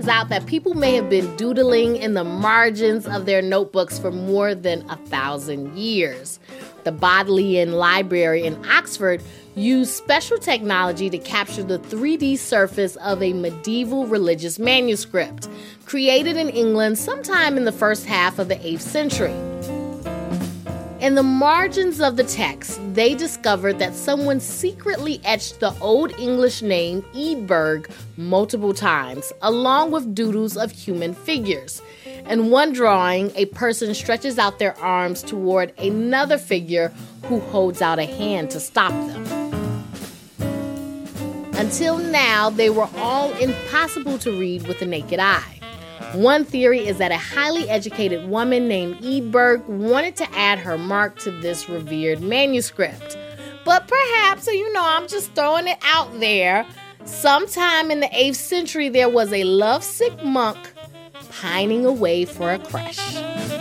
turns out that people may have been doodling in the margins of their notebooks for more than 1,000 years. The Bodleian Library in Oxford used special technology to capture the 3D surface of a medieval religious manuscript, created in England sometime in the first half of the 8th century. In the margins of the text, they discovered that someone secretly etched the Old English name Eadburh multiple times, along with doodles of human figures. In one drawing, a person stretches out their arms toward another figure who holds out a hand to stop them. Until now, they were all impossible to read with the naked eye. One theory is that a highly educated woman named Eadburh wanted to add her mark to this revered manuscript. But perhaps, I'm just throwing it out there, sometime in the 8th century there was a lovesick monk pining away for a crush.